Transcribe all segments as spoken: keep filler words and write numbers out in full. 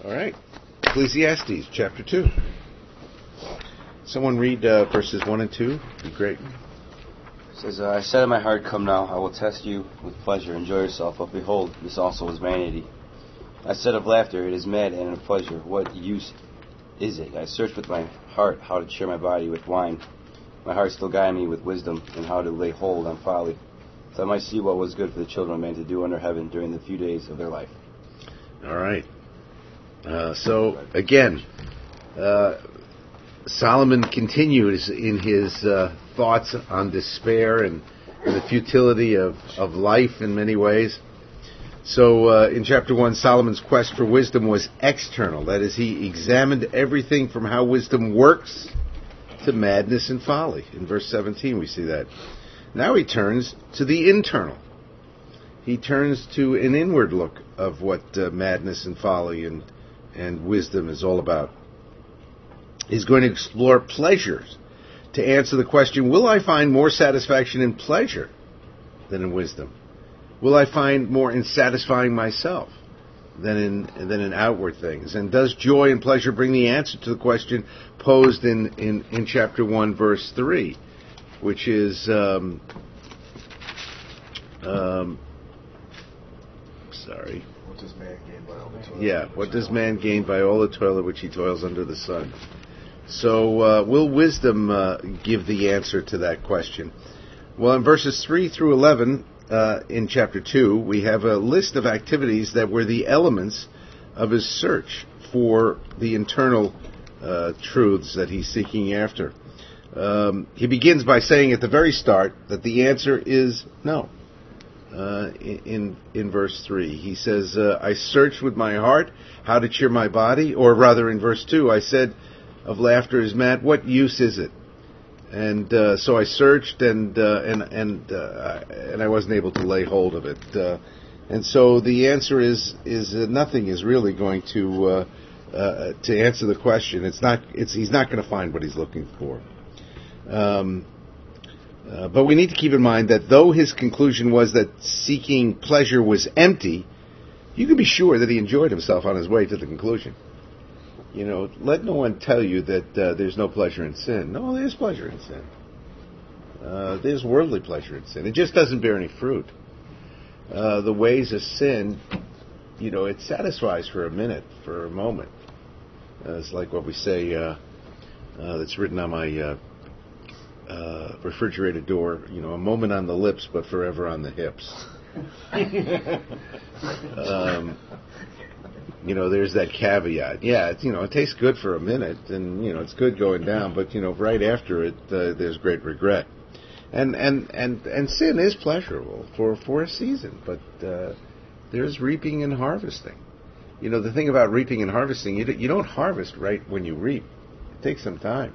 All right. Ecclesiastes, chapter two. Someone read uh, verses one and two. Be great. It says, uh, I said in my heart, come now, I will test you with pleasure. Enjoy yourself. But behold, this also is vanity. I said of laughter, it is mad, and of pleasure, what use is it? I searched with my heart how to cheer my body with wine. My heart still guided me with wisdom, and how to lay hold on folly, so I might see what was good for the children of man to do under heaven during the few days of their life. All right. Uh, so, again, uh, Solomon continues in his uh, thoughts on despair and, and the futility of, of life in many ways. So, uh, in chapter one, Solomon's quest for wisdom was external. That is, he examined everything from how wisdom works to madness and folly. In verse seventeen, we see that. Now he turns to the internal. He turns to an inward look of what uh, madness and folly and and wisdom is all about. He's going to explore pleasures to answer the question, will I find more satisfaction in pleasure than in wisdom? Will I find more in satisfying myself than in than in outward things? And does joy and pleasure bring the answer to the question posed in, in, in chapter one, verse three, which is, um, um, sorry. What does man gain by all the toil? Yeah, what does man gain by all the toil at which he toils under the sun? So, uh, will wisdom uh, give the answer to that question? Well, in verses three through eleven uh, in chapter two, we have a list of activities that were the elements of his search for the internal uh, truths that he's seeking after. Um, he begins by saying at the very start that the answer is no. Uh, in in verse three, he says, uh, I searched with my heart how to cheer my body, or rather in verse two, I said of laughter is mad, what use is it? And uh, so I searched, and uh, and and uh, and I wasn't able to lay hold of it. Uh, and so the answer is is uh, nothing is really going to uh, uh, to answer the question. It's not. It's he's not going to find what he's looking for. Um, Uh, but we need to keep in mind that though his conclusion was that seeking pleasure was empty, you can be sure that he enjoyed himself on his way to the conclusion. You know, let no one tell you that uh, there's no pleasure in sin. No, there's pleasure in sin. Uh, there's worldly pleasure in sin. It just doesn't bear any fruit. Uh, the ways of sin, you know, it satisfies for a minute, for a moment. Uh, it's like what we say uh, uh, that's written on my... Uh, Uh, refrigerator door, you know, a moment on the lips, but forever on the hips. um, you know, there's that caveat. Yeah, it's, you know, it tastes good for a minute, and you know, it's good going down, but you know, right after it, uh, there's great regret. And and and and sin is pleasurable for for a season, but uh, there's reaping and harvesting. You know, the thing about reaping and harvesting, you you don't harvest right when you reap. It takes some time.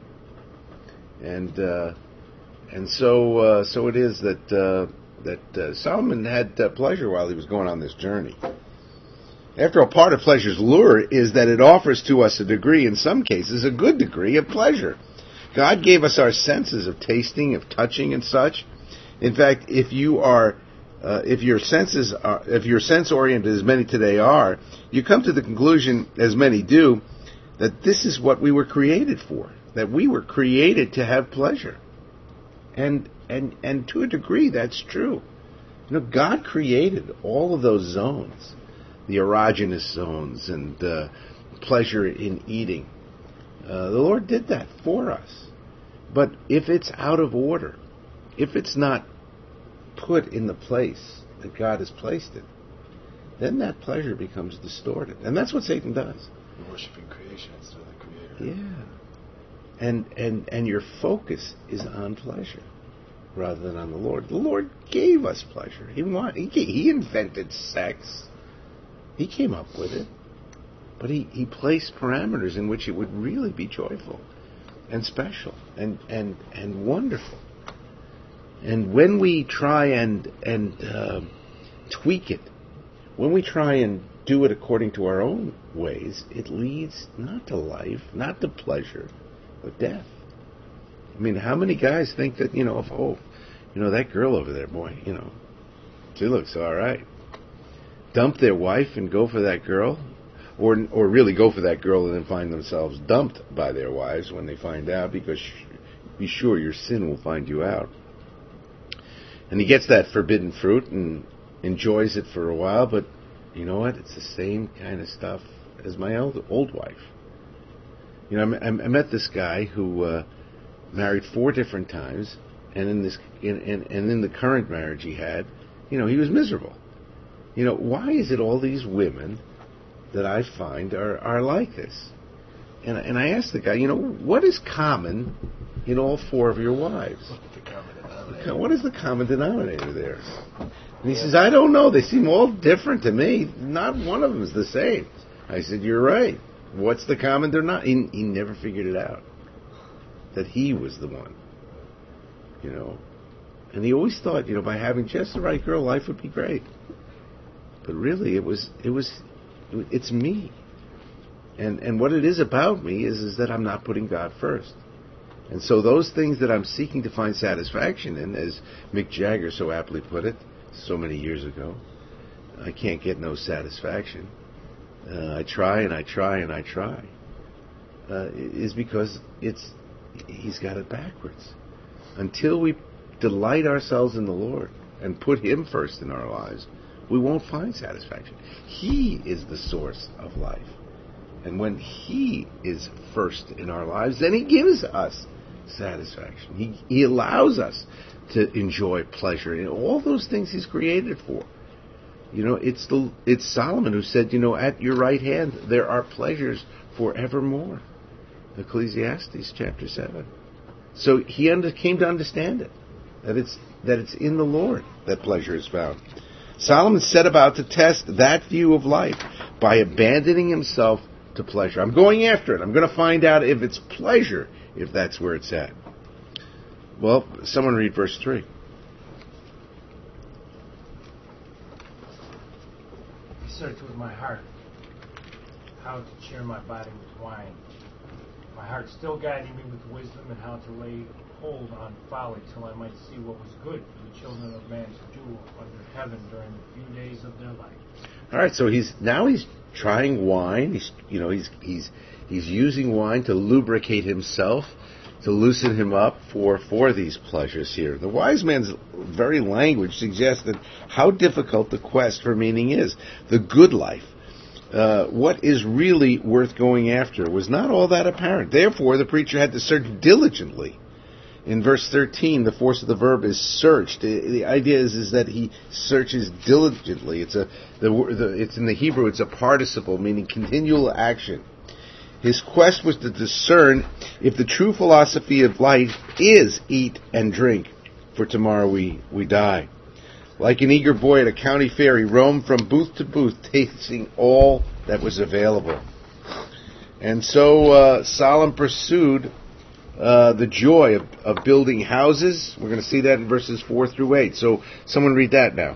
And uh, and so uh, so it is that uh, that uh, Solomon had uh, pleasure while he was going on this journey. After all, part of pleasure's lure is that it offers to us a degree, in some cases, a good degree of pleasure. God gave us our senses of tasting, of touching, and such. In fact, if you are uh, if your senses are, if you're sense oriented as many today are, you come to the conclusion, as many do, that this is what we were created for. That we were created to have pleasure. And and and to a degree, that's true. You know, God created all of those zones, the erogenous zones and uh, pleasure in eating. Uh, the Lord did that for us. But if it's out of order, if it's not put in the place that God has placed it, then that pleasure becomes distorted. And that's what Satan does. You're worshiping creation instead of the Creator. Yeah. And, and and your focus is on pleasure rather than on the Lord. The Lord gave us pleasure. He want, he, he invented sex. He came up with it. But he, he placed parameters in which it would really be joyful and special and, and, and wonderful. And when we try and, and uh, tweak it, when we try and do it according to our own ways, it leads not to life, not to pleasure, but death. I mean, how many guys think that, you know, if, oh, you know, that girl over there, boy, you know, she looks all right. Dump their wife and go for that girl? or or really go for that girl and then find themselves dumped by their wives when they find out, because sh- be sure your sin will find you out. And he gets that forbidden fruit and enjoys it for a while, but you know what? It's the same kind of stuff as my old, old wife. You know, I, I met this guy who uh, married four different times, and in this, in, in, and in the current marriage he had, you know, he was miserable. You know, why is it all these women that I find are, are like this? And and I asked the guy, you know, what is common in all four of your wives? The common denominator. What is the common denominator there? And he says, I don't know. They seem all different to me. Not one of them is the same. I said, you're right. What's the common denominator? He, he never figured it out. That he was the one. You know. And he always thought, you know, by having just the right girl, life would be great. But really, it was, it was, it's me. And and what it is about me is, is that I'm not putting God first. And so those things that I'm seeking to find satisfaction in, as Mick Jagger so aptly put it so many years ago, I can't get no satisfaction. Uh, I try and I try and I try. Uh, is because it's he's got it backwards. Until we delight ourselves in the Lord and put Him first in our lives, we won't find satisfaction. He is the source of life. And when He is first in our lives, then He gives us satisfaction. He, he allows us to enjoy pleasure and all those things He's created for. You know, it's the it's Solomon who said, you know, at your right hand there are pleasures forevermore. Ecclesiastes chapter seven. So he under, came to understand it, that it's that it's in the Lord that pleasure is found. Solomon set about to test that view of life by abandoning himself to pleasure. I'm going after it. I'm going to find out if it's pleasure, if that's where it's at. Well, someone read verse three. He searched with my heart how to cheer my body with wine. My heart still guiding me with wisdom, and how to lay hold on folly, till I might see what was good for the children of man to do under heaven during the few days of their life. All right, so he's now he's trying wine. He's you know he's he's he's using wine to lubricate himself, to loosen him up for for these pleasures here. The wise man's very language suggested how difficult the quest for meaning is. The good life, uh, what is really worth going after, was not all that apparent. Therefore, the preacher had to search diligently. In verse thirteen, the force of the verb is searched. The, the idea is, is that he searches diligently. It's a the, the it's in the Hebrew. It's a participle, meaning continual action. His quest was to discern if the true philosophy of life is eat and drink, for tomorrow we, we die. Like an eager boy at a county fair, he roamed from booth to booth, tasting all that was available. And so uh, Solomon pursued uh, the joy of, of building houses. We're going to see that in verses four through eight. So someone read that now.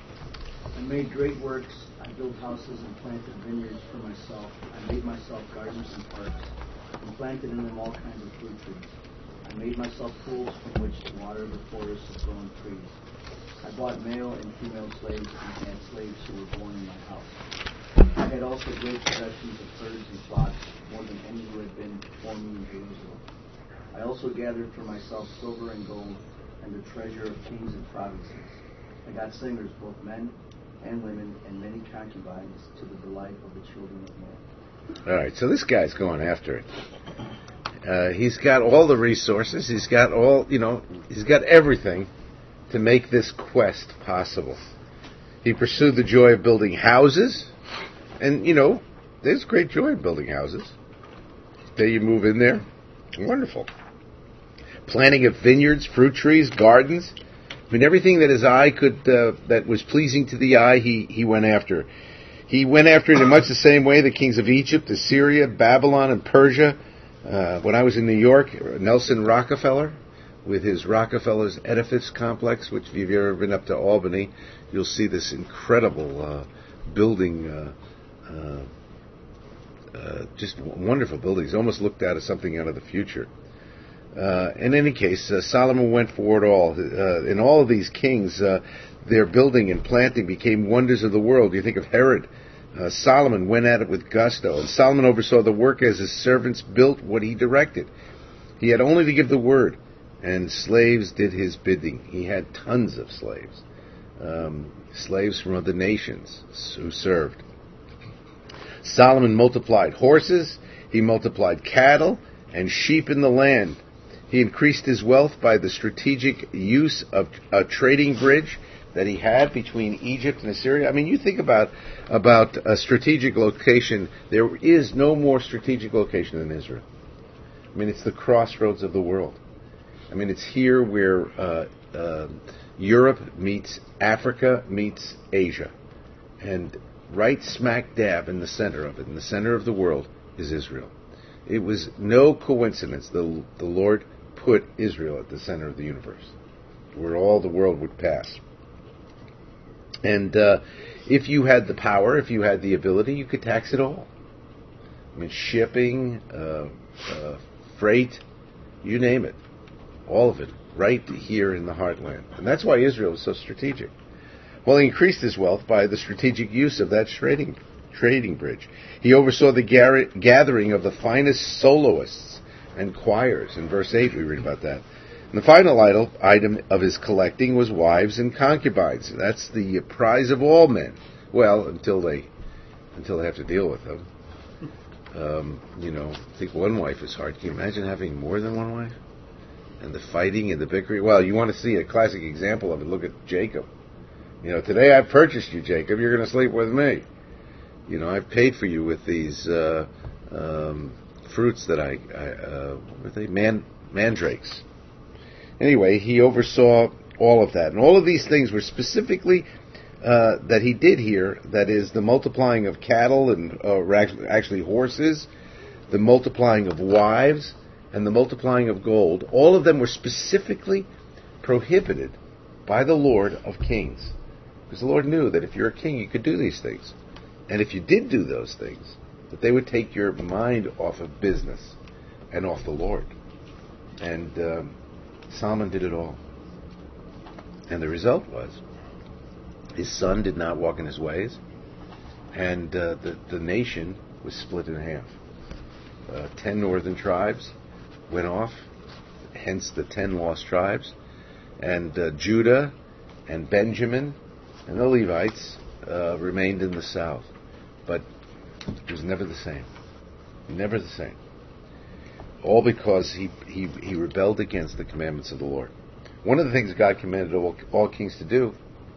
I made great works. I built houses and planted vineyards for myself. I made myself gardens and parks, and planted in them all kinds of fruit trees. I made myself pools from which to water the forests of growing trees. I bought male and female slaves and had slaves who were born in my house. I had also great possessions of herds and flocks, more than any who had been before me in Jerusalem. I also gathered for myself silver and gold, and the treasure of kings and provinces. I got singers, both men and women, and many concubines, to the delight of the children of men. All right, so this guy's going after it. Uh, he's got all the resources. He's got all, you know, he's got everything to make this quest possible. He pursued the joy of building houses, and, you know, there's great joy in building houses. The day you move in there, wonderful. Planting of vineyards, fruit trees, gardens. I mean, everything that his eye could, uh, that was pleasing to the eye, he, he went after. He went after it in much the same way the kings of Egypt, Assyria, Babylon, and Persia. Uh, when I was in New York, Nelson Rockefeller, with his Rockefeller's Edifice Complex, which if you've ever been up to Albany, you'll see this incredible uh, building, uh, uh, uh, just wonderful buildings, almost looked out as something out of the future. Uh, in any case, uh, Solomon went for it all. Uh, in all of these kings, uh, their building and planting became wonders of the world. You think of Herod, Uh, Solomon went at it with gusto, and Solomon oversaw the work as his servants built what he directed. He had only to give the word, and slaves did his bidding. He had tons of slaves, um, slaves from other nations who served. Solomon multiplied horses, he multiplied cattle, and sheep in the land. He increased his wealth by the strategic use of a trading bridge that he had between Egypt and Assyria. I mean, you think about about a strategic location. There is no more strategic location than Israel. I mean, it's the crossroads of the world. I mean, it's here where uh, uh, Europe meets Africa meets Asia. And right smack dab in the center of it, in the center of the world, is Israel. It was no coincidence the, the Lord put Israel at the center of the universe, where all the world would pass. And uh, if you had the power, if you had the ability, you could tax it all. I mean, shipping, uh, uh, freight, you name it. All of it, right here in the heartland. And that's why Israel was so strategic. Well, he increased his wealth by the strategic use of that trading, trading bridge. He oversaw the gar- gathering of the finest soloists and choirs. In verse eight, we read about that. And the final idol, item of his collecting was wives and concubines. That's the prize of all men. Well, until they until they have to deal with them. Um, you know, I think one wife is hard. Can you imagine having more than one wife? And the fighting and the bickering. Well, you want to see a classic example of it. Look at Jacob. You know, today I've purchased you, Jacob. You're going to sleep with me. You know, I've paid for you with these uh, um, fruits that I, I uh, what are they? Man, mandrakes. Anyway, he oversaw all of that. And all of these things were specifically uh, that he did here, that is, the multiplying of cattle and uh, actually horses, the multiplying of wives, and the multiplying of gold. All of them were specifically prohibited by the Lord of Kings. Because the Lord knew that if you're a king, you could do these things. And if you did do those things, that they would take your mind off of business and off the Lord. And um, Solomon did it all. And the result was, his son did not walk in his ways, and uh, the, the nation was split in half. Uh, ten northern tribes went off, hence the ten lost tribes, and uh, Judah and Benjamin and the Levites uh, remained in the south. But it was never the same. Never the same. All because he, he, he rebelled against the commandments of the Lord. One of the things God commanded all, all kings to do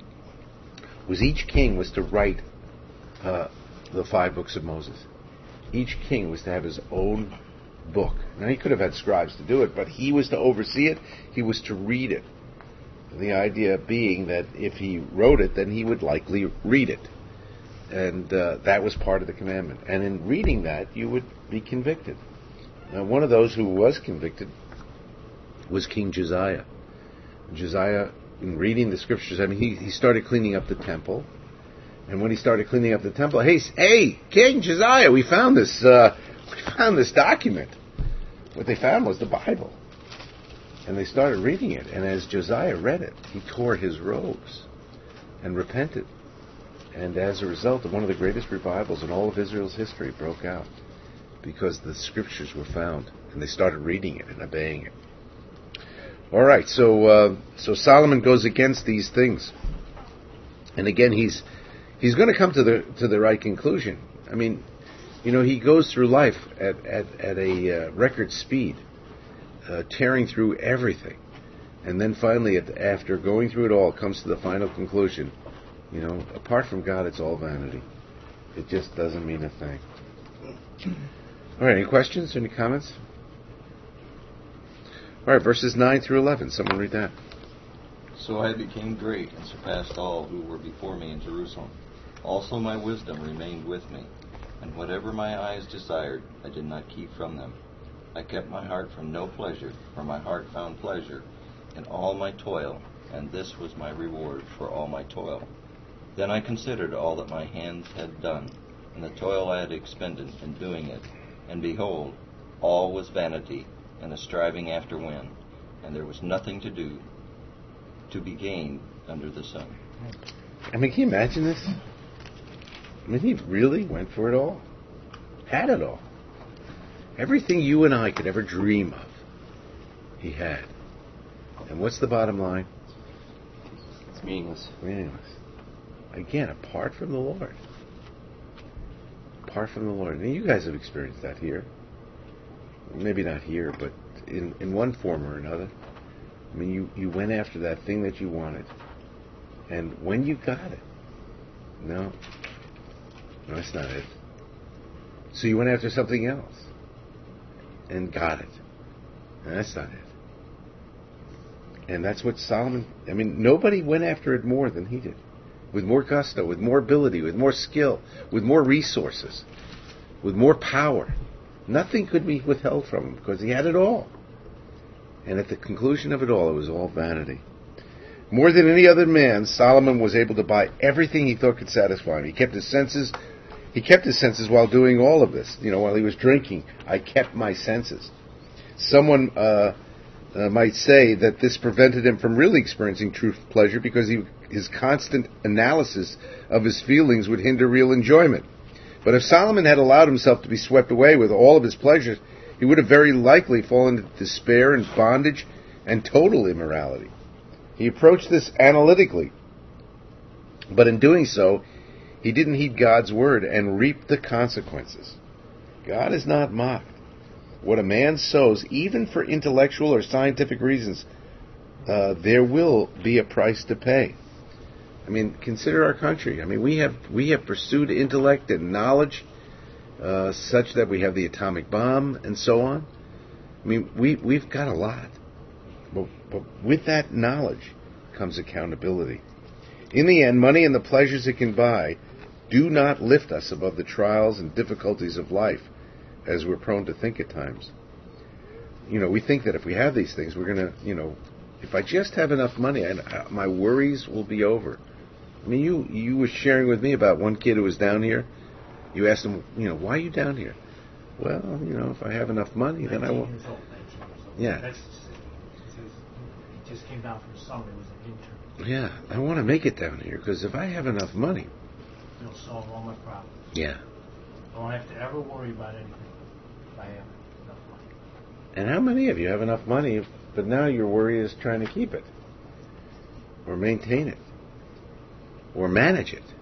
was each king was to write uh, the five books of Moses. Each king was to have his own book. Now, he could have had scribes to do it, but he was to oversee it. He was to read it. The idea being that if he wrote it, then he would likely read it. And uh, that was part of the commandment. And in reading that, you would be convicted. Now, one of those who was convicted was King Josiah. Josiah, in reading the scriptures, I mean, he, he started cleaning up the temple. And when he started cleaning up the temple, hey, hey, King Josiah, we found this, uh, we found this document. What they found was the Bible. And they started reading it. And as Josiah read it, he tore his robes and repented. And as a result, one of the greatest revivals in all of Israel's history broke out, because the scriptures were found, and they started reading it and obeying it. All right, so uh, so Solomon goes against these things, and again he's he's going to come to the to the right conclusion. I mean, you know, he goes through life at at, at a uh, record speed, uh, tearing through everything, and then finally, at, after going through it all, comes to the final conclusion. You know, apart from God, it's all vanity. It just doesn't mean a thing. All right, any questions? Any comments? All right, verses nine through eleven. Someone read that. So I became great and surpassed all who were before me in Jerusalem. Also my wisdom remained with me, and whatever my eyes desired, I did not keep from them. I kept my heart from no pleasure, for my heart found pleasure in all my toil, and this was my reward for all my toil. Then I considered all that my hands had done, and the toil I had expended in doing it. And behold, all was vanity, and a striving after wind, and there was nothing to do, to be gained under the sun. I mean, can you imagine this? I mean, he really went for it all. Had it all. Everything you and I could ever dream of, he had. And what's the bottom line? It's meaningless. Meaningless. Again, apart from the Lord. Apart from the Lord. And you guys have experienced that here. Maybe not here, but in, in one form or another. I mean, you, you went after that thing that you wanted. And when you got it, no, no, that's not it. So you went after something else and got it. And that's not it. And that's what Solomon, I mean, nobody went after it more than he did. With more gusto, with more ability, with more skill, with more resources, with more power. Nothing could be withheld from him because he had it all. And at the conclusion of it all, it was all vanity. More than any other man, Solomon was able to buy everything he thought could satisfy him. He kept his senses. He kept his senses while doing all of this. You know, while he was drinking, I kept my senses. Someone uh, uh, might say that this prevented him from really experiencing true pleasure because he, his constant analysis of his feelings would hinder real enjoyment. But if Solomon had allowed himself to be swept away with all of his pleasures, he would have very likely fallen into despair and bondage and total immorality. He approached this analytically, but in doing so, he didn't heed God's word and reaped the consequences. God is not mocked. What a man sows, even for intellectual or scientific reasons, uh, there will be a price to pay. I mean, consider our country. I mean, we have we have pursued intellect and knowledge uh, such that we have the atomic bomb and so on. I mean, we we've got a lot, but, but with that knowledge comes accountability. In the end, money and the pleasures it can buy do not lift us above the trials and difficulties of life, as we're prone to think at times. You know, we think that if we have these things, we're going to, you know, if I just have enough money, I, my worries will be over. I mean, you you were sharing with me about one kid who was down here. You asked him, you know, why are you down here? Well, you know, if I have enough money, then I will. nineteen years old, nineteen years old. Yeah. That's just it. It says he just came down from summer. He was an intern. Yeah, I want to make it down here because if I have enough money, It'll solve all my problems. yeah. I won't have to ever worry about anything if I have enough money. And how many of you have enough money, but now your worry is trying to keep it, or maintain it, or manage it,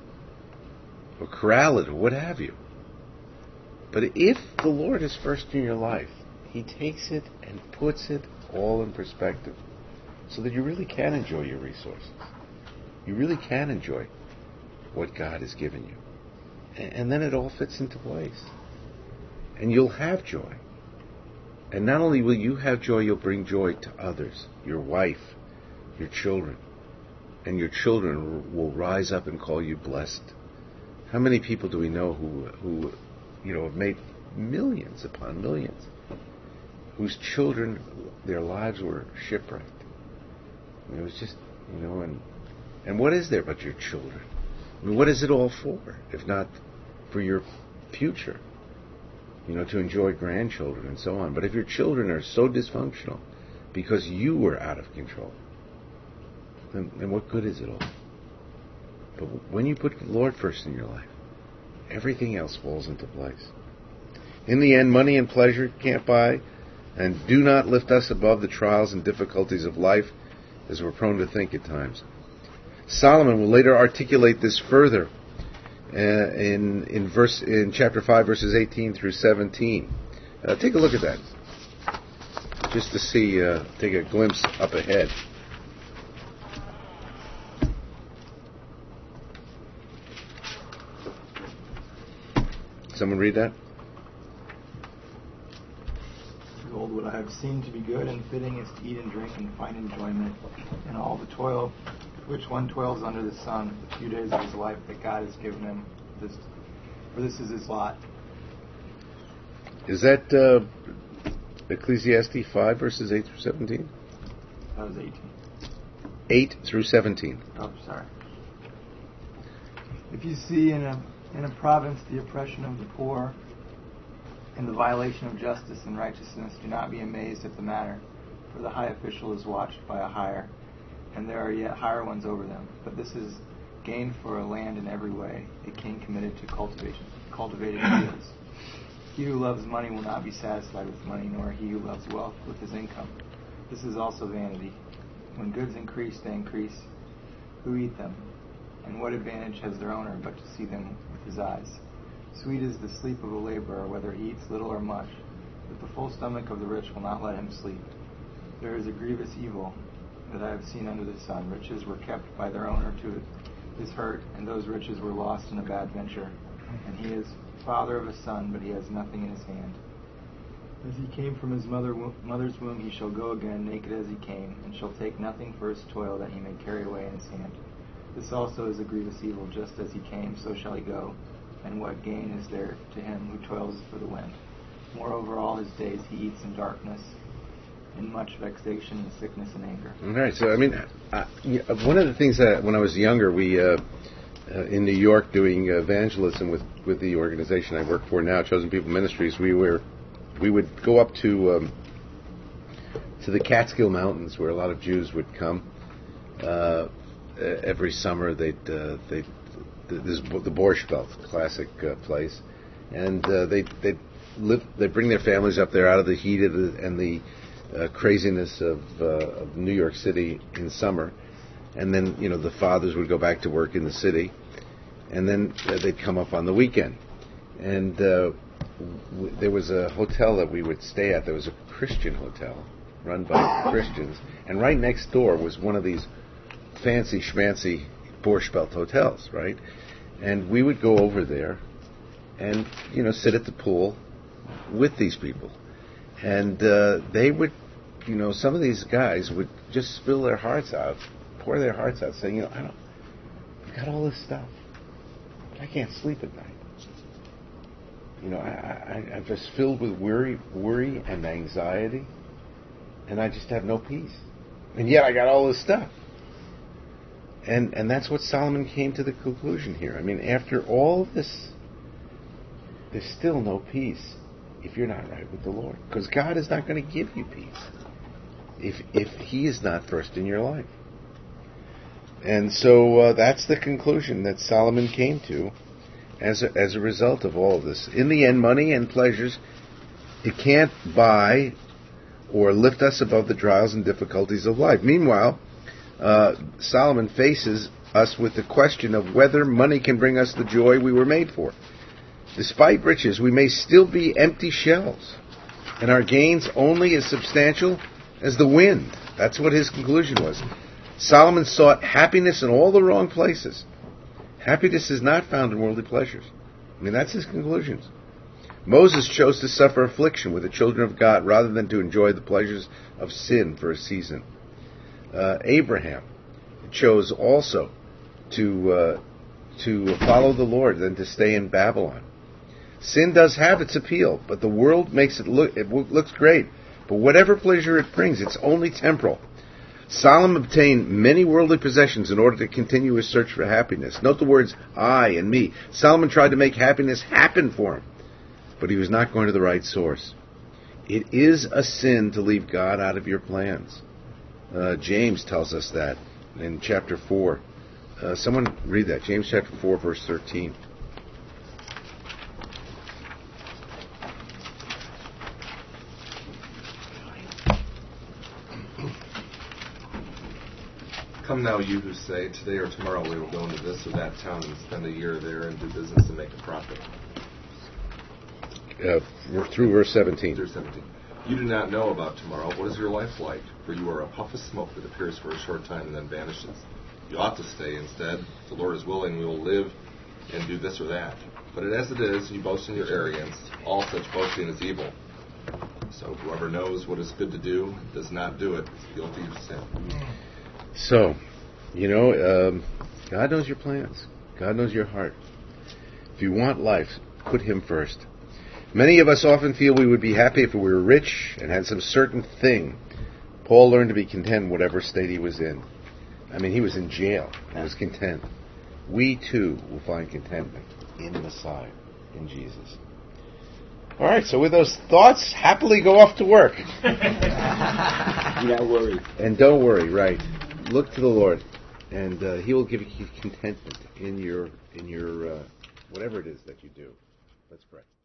or corral it, or what have you? But if the Lord is first in your life, He takes it and puts it all in perspective, so that you really can enjoy your resources. You really can enjoy what God has given you. And then it all fits into place. And you'll have joy. And not only will you have joy, you'll bring joy to others, your wife, your children. And your children will rise up and call you blessed. How many people do we know who, who you know, have made millions upon millions, whose children, their lives were shipwrecked? And it was just, you know, and and what is there but your children? I mean, what is it all for, if not for your future? You know, to enjoy grandchildren and so on. But if your children are so dysfunctional because you were out of control, then, then what good is it all? But when you put the Lord first in your life, everything else falls into place. In the end, money and pleasure can't buy and do not lift us above the trials and difficulties of life, as we're prone to think at times. Solomon will later articulate this further uh, in in verse in chapter five, verses eighteen through seventeen. Uh, take a look at that, just to see, uh, take a glimpse up ahead. Someone read that? Behold, what I have seen to be good and fitting is to eat and drink and find enjoyment in all the toil which one toils under the sun, the few days of his life that God has given him. This, for this is his lot. Is that uh, Ecclesiastes five, verses eight through seventeen? That was eighteen. eight through seventeen. Oh, sorry. If you see in a in a province the oppression of the poor and the violation of justice and righteousness, do not be amazed at the matter, for the high official is watched by a higher, and there are yet higher ones over them. But this is gain for a land in every way, a king committed to cultivation, cultivating fields. He who loves money will not be satisfied with money, nor he who loves wealth with his income. This is also vanity. When goods increase, they increase. Who eat them? And what advantage has their owner but to see them with his eyes? Sweet is the sleep of a laborer, whether he eats little or much, but the full stomach of the rich will not let him sleep. There is a grievous evil that I have seen under the sun. Riches were kept by their owner to his hurt, and those riches were lost in a bad venture. And he is father of a son, but he has nothing in his hand. As he came from his mother, mother's womb, he shall go again, naked as he came, and shall take nothing for his toil that he may carry away in his hand. This also is a grievous evil. Just as he came, so shall he go. And what gain is there to him who toils for the wind? Moreover, all his days he eats in darkness, in much vexation and sickness and anger. All right. So, I mean, uh, one of the things that when I was younger, we uh, uh, in New York doing evangelism with, with the organization I work for now, Chosen People Ministries, we were we would go up to um, to the Catskill Mountains, where a lot of Jews would come uh, every summer. They'd uh, they this the Borscht Belt, classic uh, place, and uh, they they live they bring their families up there out of the heat of the, and the uh, craziness of, uh, of New York City in summer, and then you know the fathers would go back to work in the city, and then uh, they'd come up on the weekend, and uh, w- there was a hotel that we would stay at. There was a Christian hotel run by Christians, and right next door was one of these fancy schmancy Borscht Belt hotels, right? And we would go over there and, you know, sit at the pool with these people. And uh, they would, you know, some of these guys would just spill their hearts out, pour their hearts out, saying, you know, I don't, I've got all this stuff. I can't sleep at night. You know, I, I, I'm just filled with worry, worry and anxiety, and I just have no peace. And yet I got all this stuff. And and that's what Solomon came to the conclusion here. I mean, after all this, there's still no peace if you're not right with the Lord. Because God is not going to give you peace if if He is not first in your life. And so uh, that's the conclusion that Solomon came to as a, as a result of all of this. In the end, money and pleasures, it can't buy or lift us above the trials and difficulties of life. Meanwhile, Uh, Solomon faces us with the question of whether money can bring us the joy we were made for. Despite riches, we may still be empty shells, and our gains only as substantial as the wind. That's what his conclusion was. Solomon sought happiness in all the wrong places. Happiness is not found in worldly pleasures. I mean, that's his conclusions. Moses chose to suffer affliction with the children of God rather than to enjoy the pleasures of sin for a season. Uh, Abraham chose also to uh, to follow the Lord than to stay in Babylon. Sin does have its appeal, but the world makes it look it looks great. But whatever pleasure it brings, it's only temporal. Solomon obtained many worldly possessions in order to continue his search for happiness. Note the words I and me. Solomon tried to make happiness happen for him, but he was not going to the right source. It is a sin to leave God out of your plans. Uh, James tells us that in chapter four. Uh, someone read that. James chapter four, verse thirteen. Come now, you who say, today or tomorrow we will go into this or that town and spend a year there and do business and make a profit. Uh, through verse seventeen. Through seventeen. You do not know about tomorrow. What is your life like? For you are a puff of smoke that appears for a short time and then vanishes. You ought to stay instead. If the Lord is willing, we will live and do this or that. But as it is, you boast in your arrogance. All such boasting is evil. So whoever knows what is good to do and does not do it is guilty of sin. So, you know, um, God knows your plans. God knows your heart. If you want life, put Him first. Many of us often feel we would be happy if we were rich and had some certain thing. Paul learned to be content in whatever state he was in. I mean, he was in jail. He was content. We, too, will find contentment in the Messiah, in Jesus. All right, so with those thoughts, happily go off to work. Do not worry. And don't worry, right. Look to the Lord and uh, He will give you contentment in your in your uh, whatever it is that you do. Let's pray.